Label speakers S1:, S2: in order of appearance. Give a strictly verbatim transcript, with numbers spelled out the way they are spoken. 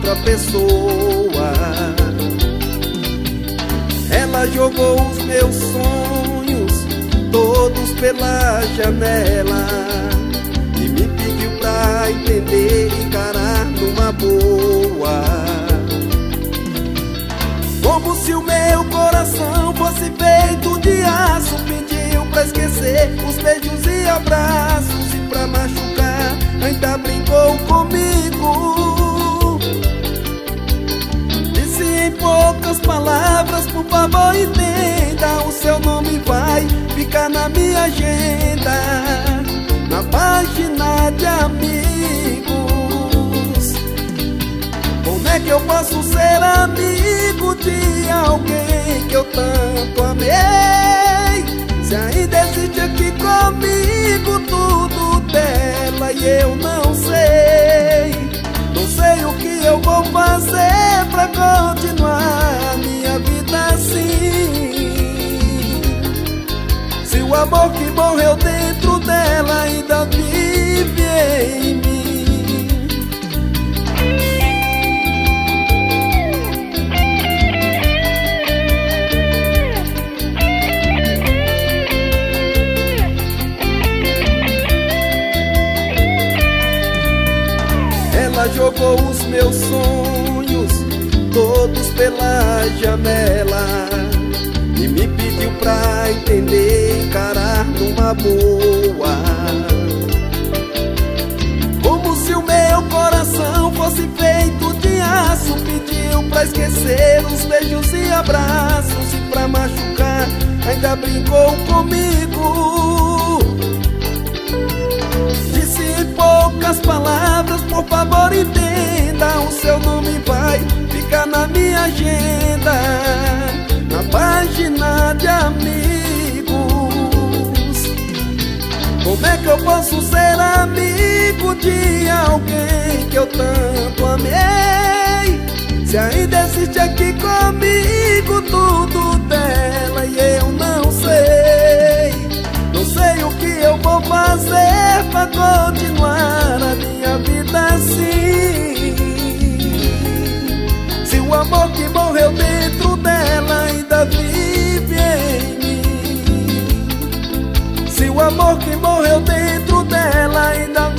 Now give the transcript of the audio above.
S1: outra pessoa. Ela jogou os meus sonhos todos pela janela e me pediu pra entender e encarar numa boa. Como se o meu coração fosse feito de aço, pediu pra esquecer os beijos e abraços, e pra machucar ainda brincou comigo. Disse em poucas palavras: por favor entenda, o seu nome vai ficar na minha agenda, na página de amigos. Como é que eu posso ser amigo de alguém que eu tanto amei, se ainda existe aqui comigo tudo dela e eu não sei? Não sei o que eu vou fazer pra continuar a minha vida assim, se o amor que morreu dentro dela ainda vive em mim. Ela jogou os meus sonhos todos pela janela e me pediu pra entender, encarar numa boa. Como se o meu coração fosse feito de aço, pediu pra esquecer os beijos e abraços, e pra machucar ainda brincou comigo. Disse em poucas palavras: por favor entenda, o seu nome vai ficar na minha agenda, na página de amigos. Como é que eu posso ser amigo de alguém que eu tanto amei, se ainda existe aqui comigo tudo dela e eu não sei? Não sei o que eu vou fazer pra continuar a minha vida assim, se o amor que morreu dentro dela ainda vive em mim, se o amor que morreu dentro dela ainda